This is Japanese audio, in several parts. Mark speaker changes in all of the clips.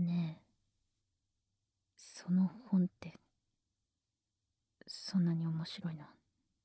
Speaker 1: ねえ、その本ってそんなに面白いの？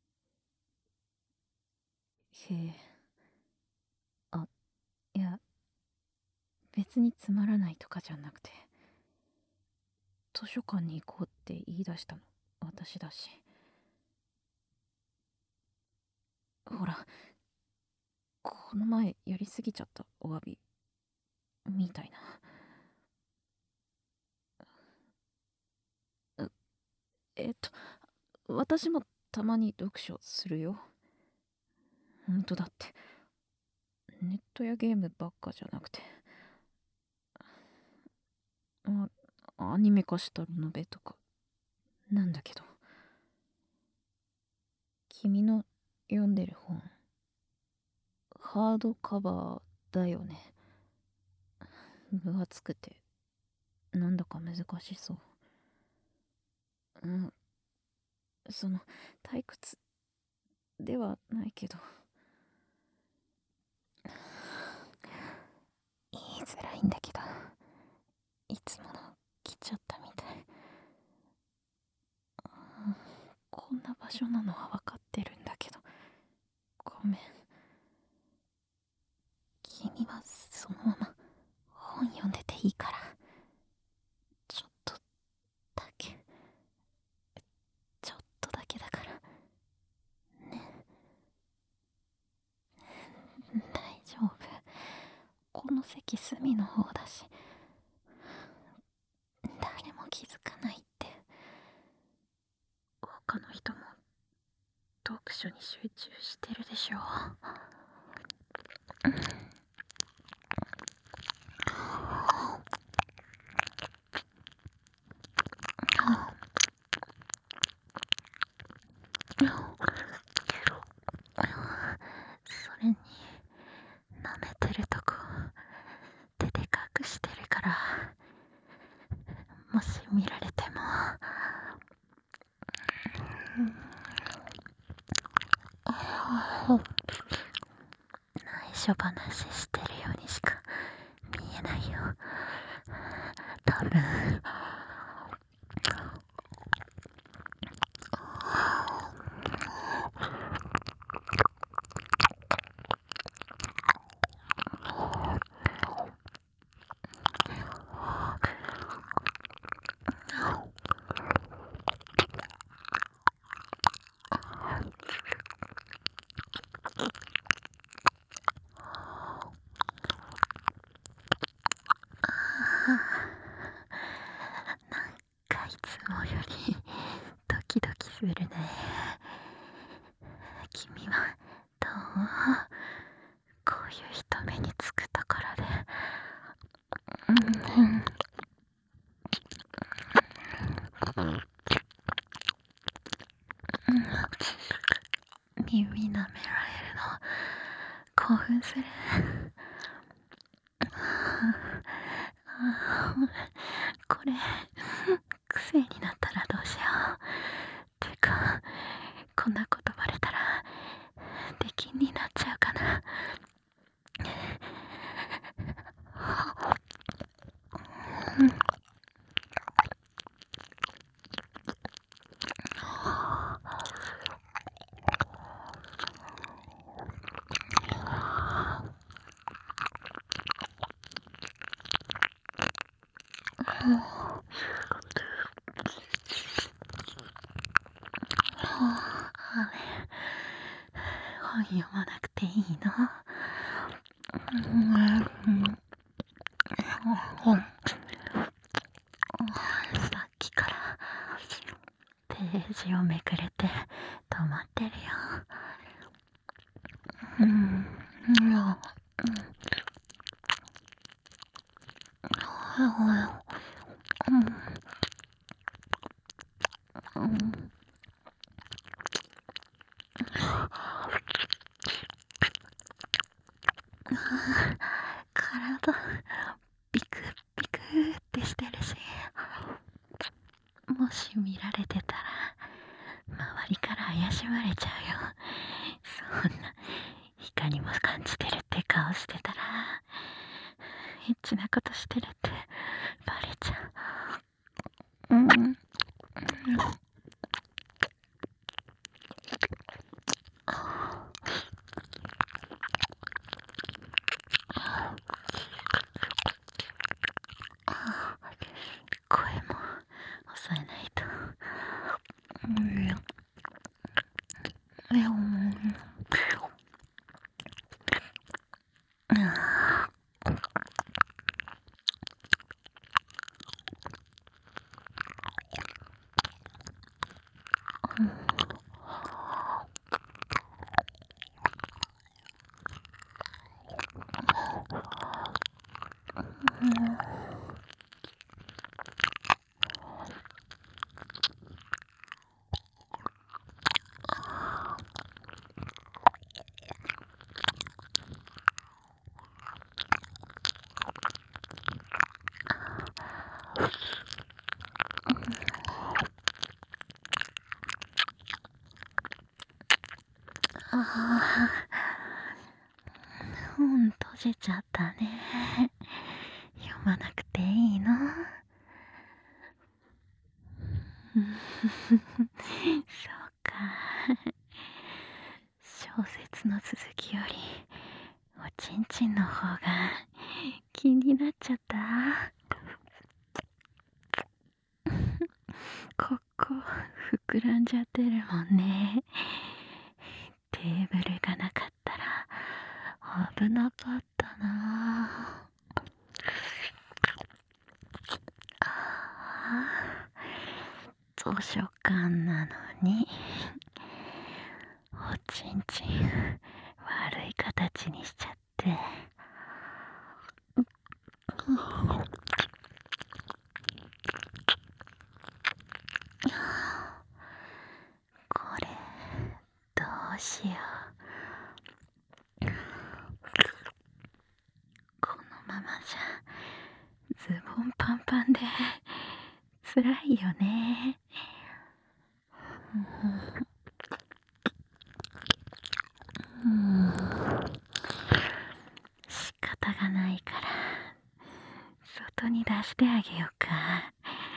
Speaker 1: へえ。あ、いや、別につまらないとかじゃなくて、図書館に行こうって言い出したの私だし。ほら、この前やりすぎちゃったお詫びみたいな。私もたまに読書するよ。ほんとだって、ネットやゲームばっかじゃなくて、アニメ化したラノベとかなんだけど、君の読んでる本ハードカバーだよね。分厚くてなんだか難しそう。うん、退屈ではないけど、言いづらいんだけど、いつもの来ちゃったみたい。こんな場所なのは分かってるんだけど、ごめん。君はそのまま本読んでていいから、ちょっとだけ、ちょっとだけだからね。大丈夫、この席隅の方だし、誰も気づかないって。他の人も読書に集中してるでしょ。それに舐めてるとこ手で隠してるから、もし見られても内緒話してるようにしか見えないよ、多分。いつもよりドキドキするね。君はどう？こういう人目につくところで。耳舐められるの興奮する。これ癖になったらどうしよう。てか、こんなことバレたら出禁になっちゃうかな。本読まなくていいの？さっきからページをめくれて止まってるよ。体ビクビクってしてるし、もし見られてたら周りから怪しまれちゃうよ。そんな光も感じてるって顔してたらエッチなことしてるってバ本閉じちゃったね。読まなくていいの？そうか。小説の続きよりおちんちんの方が気になっちゃった。ここ膨らんじゃってるもんね。テーブルがなかったら危なかったな。図書館なのにおちんちん悪い形にしちゃって。これどうしよう。このままじゃズボンパンパンで辛いよね。仕方がないから外に出してあげようか。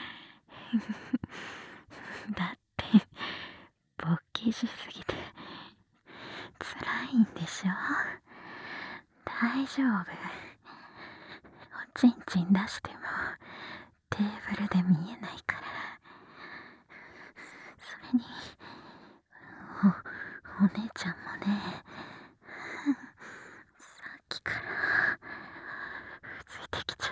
Speaker 1: だって勃起しすぎて辛いんでしょ。大丈夫。おちんちん出してもテーブルで見えないから。それにお姉ちゃんもね、さっきからついてきちゃって、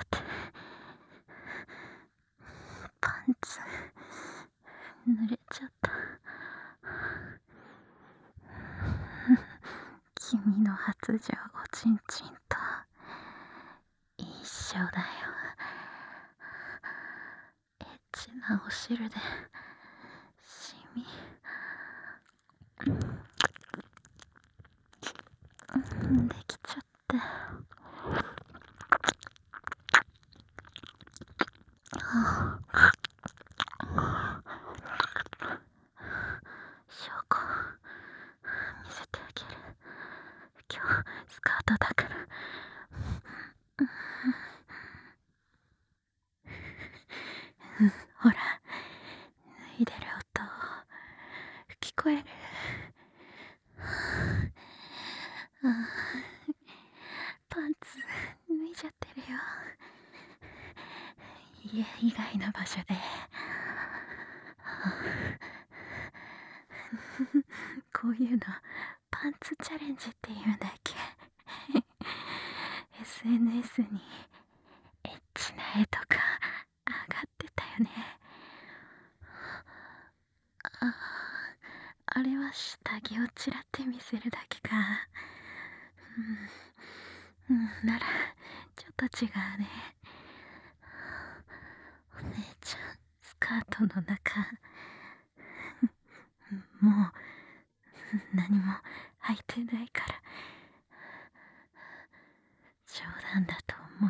Speaker 1: パンツ濡れちゃった。君の発情おちんちんと一緒だよ。エッチなお汁でシミできちゃって。証拠見せてあげる。今日スカートだから。ほら、脱いでる音聞こえる？パンツ脱いじゃってるよ。家以外の場所でこういうのパンツチャレンジって言うんだっけ。SNS にエッチな絵とか上がってたよね。あれは下着をちらって見せるだけか。ならちょっと違うね。お姉ちゃんスカートの中もう何も履いてないから冗談だと思う。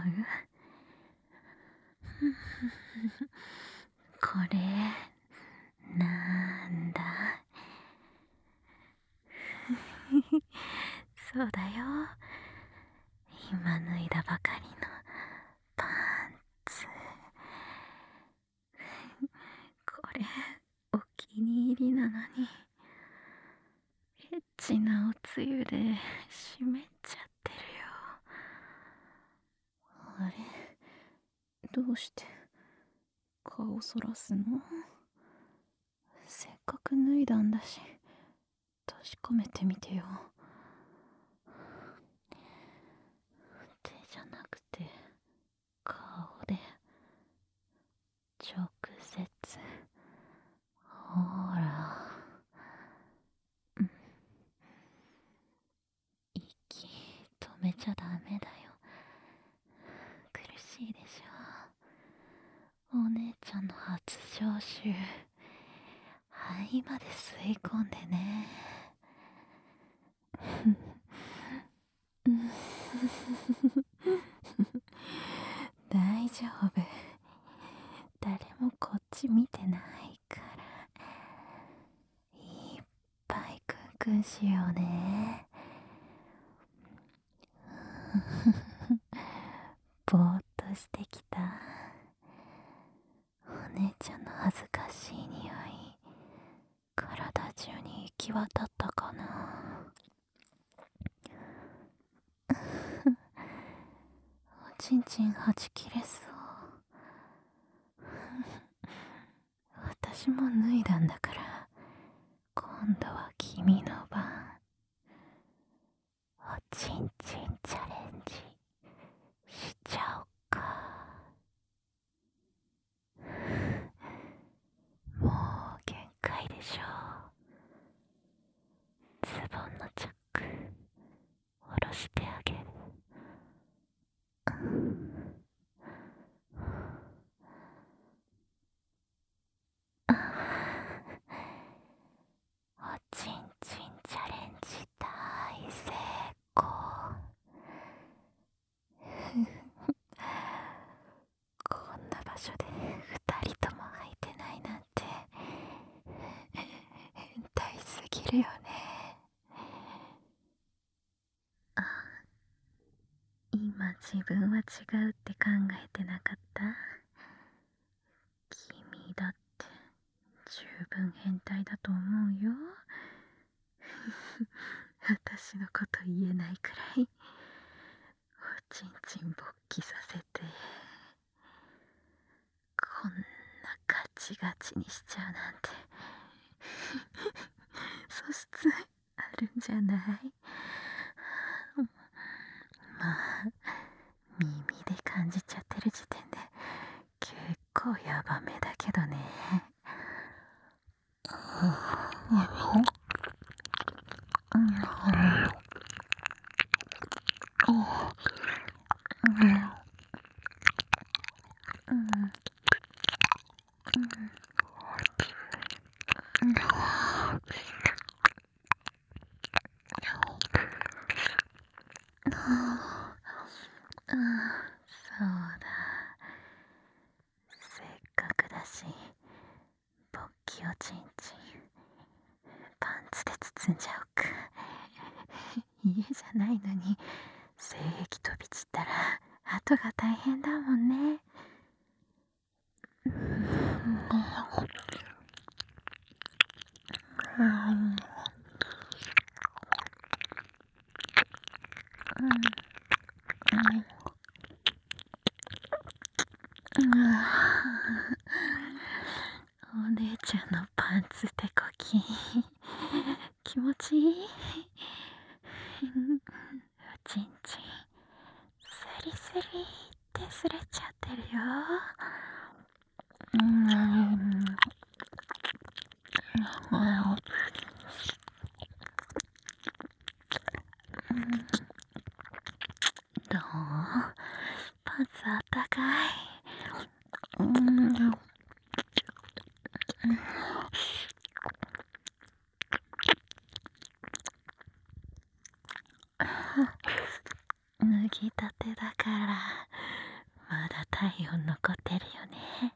Speaker 1: これなんだ。そうだよ、今脱いだばかりのパンツ。これお気に入りなのにエッチなおつゆで湿っちゃってるよ。あれ、どうして顔そらすの？せっかく脱いだんだし確かめてみてよ。 めちゃダメだよ。苦しいでしょ。お姉ちゃんの初招集、肺まで吸い込んでね。大丈夫。誰もこっち見てないから。いっぱいクンクンしようね。ぼーっとしてきた。お姉ちゃんの恥ずかしい匂い、体中に行き渡ったかな。おちんちんはち切れそう。私も脱いだんだから、今度は君の番。おちんちんチャレンジしちゃおっか。もう限界でしょ。ズボンのチャック下ろしてあげる。おちんちんチャレンジ大成功。こんな場所で二人とも履いてないなんて変態すぎるよね。あ、今自分は違うって考えてなかった？君だって十分変態だと思うよ。私のこと言えないくらいおちんちん勃起させて、こんなガチガチにしちゃうなんて素質あるんじゃない？まあ耳で感じちゃってる時点で結構ヤバめだけどね。そうだ、せっかくだし勃起おちんちんパンツで包んじゃおうか。家じゃないのに性液飛び散ったら後が大変だもんね。お姉ちゃんのパンツ手こき気持ちいい。おちんちんスリスリってすれちゃってるよ。どう？パンツあったかい？脱ぎたてだからまだ体温残ってるよね。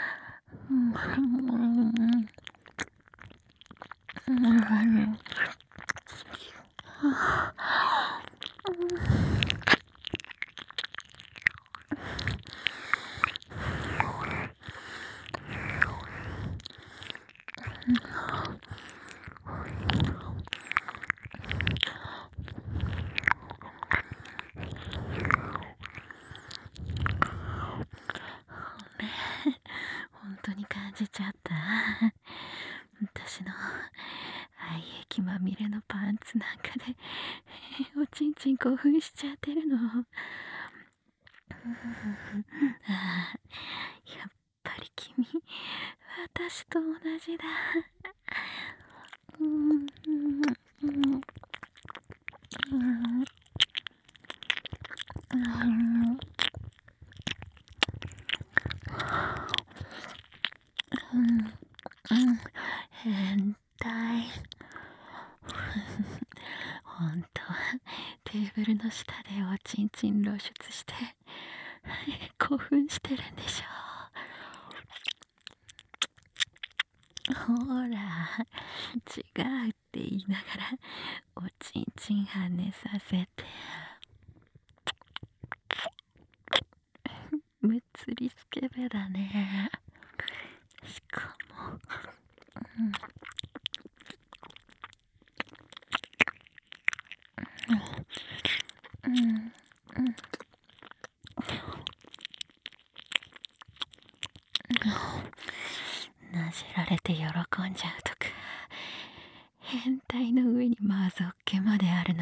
Speaker 1: 本当に感じちゃった。私の愛液まみれのパンツなんかでおちんちん興奮しちゃってるの。ああ、やっぱり君私と同じだ。 変態。本当はテーブルの下でおちんちん露出して興奮してるんでしょ。ほら、違うって言いながらおちんちん跳ねさせて、むつりスケベだね。しかも、なじられて喜んじゃうとか、変態の上にマゾッケまであるの？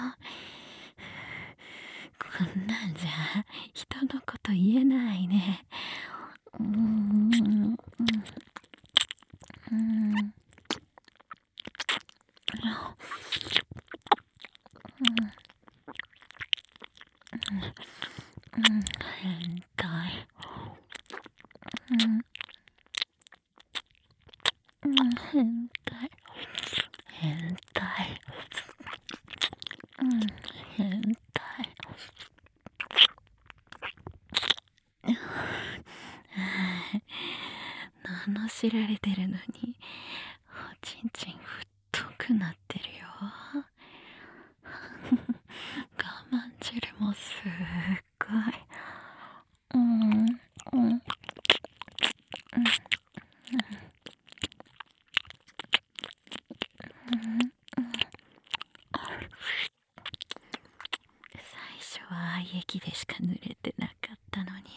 Speaker 1: こんなんじゃ人のこと言えないね。変態。変態。変態。変態。罵られてるのにおちんちん太くなってるよ。我慢汁もすっごい。最初は愛液でしか濡れてなかったのに、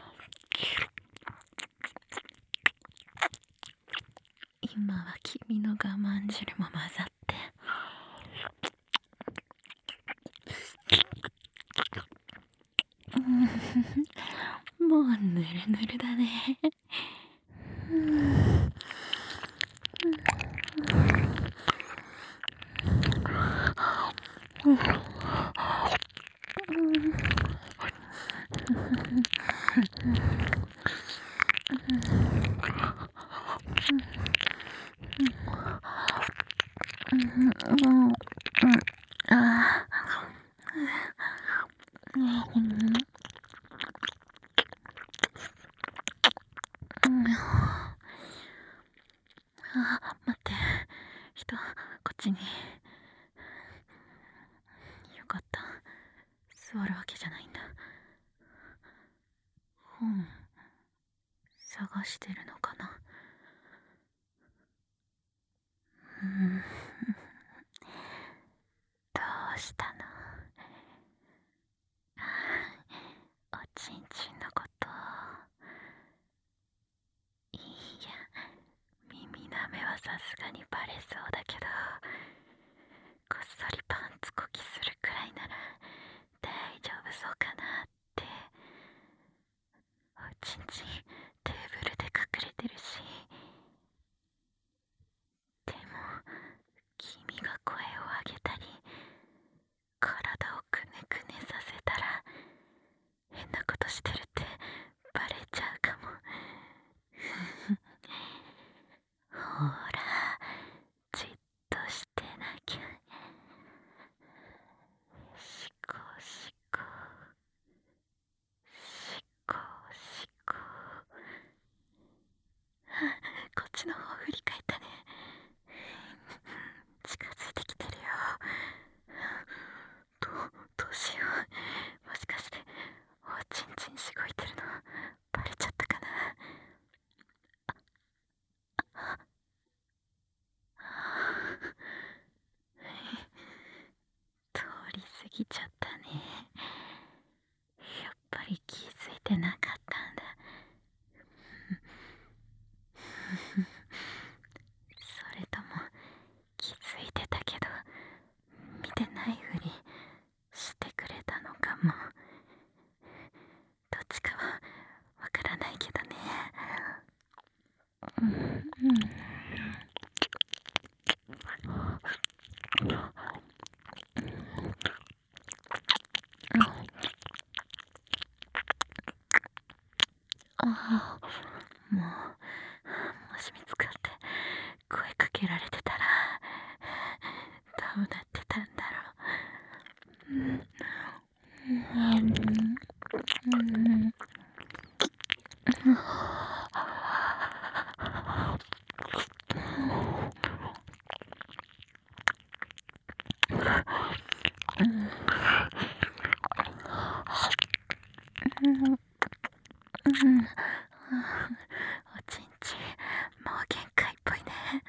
Speaker 1: 今は君の我慢汁も混ざって、もうぬるぬるだね。待って、人こっちに。よかった、座るわけじゃないんだ。本探してるのかな。どうしたの？おちんちんのこと、いいや、耳なめはさすがにバレそうだけど、こっそりパンツこきするくらいなら大丈夫そうかなって。おちんちんテーブルで隠れてるし、でも君が声を上げたり体をくねくねさせたら変なことしてるってバレちゃうかも。ほら、じっとしてなきゃ。しこしこしこしこ。こっちの方振り返ったね。近づいてきてるよ。どうしよう、もしかしておちんちんしごいてるのバレちゃったかな。通り過ぎちゃったね。やっぱり気づいてなかったんだ。それとも気づいてたけど見てないふりしてくれたのかも。どっちかはわからないけどね。 もし見つかって声かけられてたらどうなってたんだろう。おちんちんもう限界っぽいね。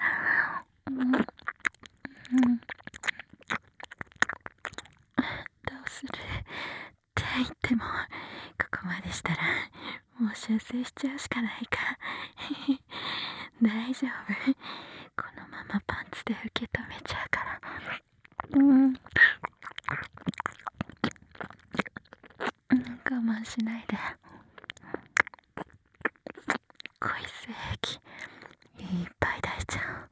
Speaker 1: どうするって言ってもここまでしたらもう修正しちゃうしかないか。大丈夫、このままパンツで受け止めちゃうから。我慢しないで。恋精液いっぱい出しちゃう。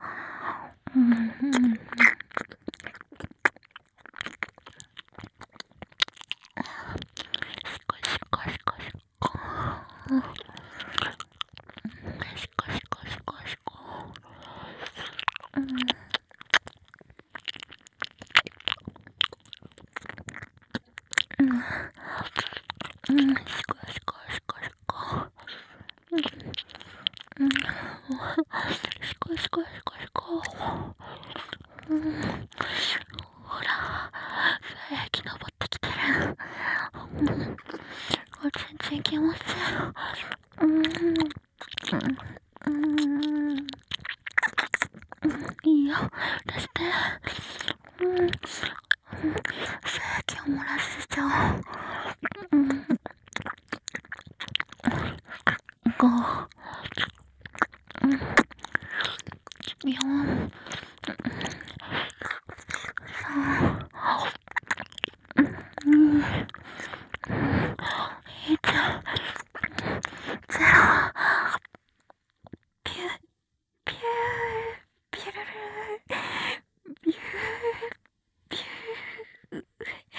Speaker 1: ほら、精液登ってきてる。おちんちん気持ちいいよ、出して。精液を漏らしちゃおう。5、4、3、2、1、0。ピュー、ピュー、ピュルルル、ピュー、ピュー。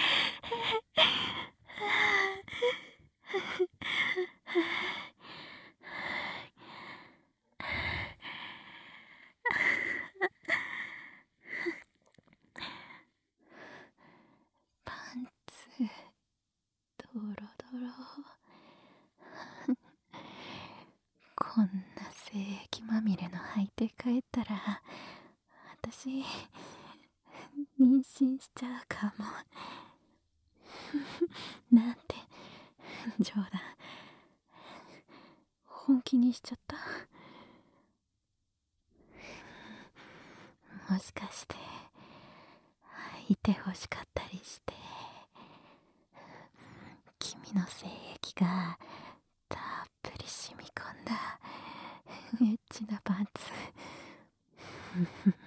Speaker 1: パンツドロドロ。こんな精液まみれの履いて帰ったら私妊娠しちゃうかも。なんて冗談。本気にしちゃった。もしかしていてほしかったりして、君の精液がたっぷり染み込んだエッチなパンツ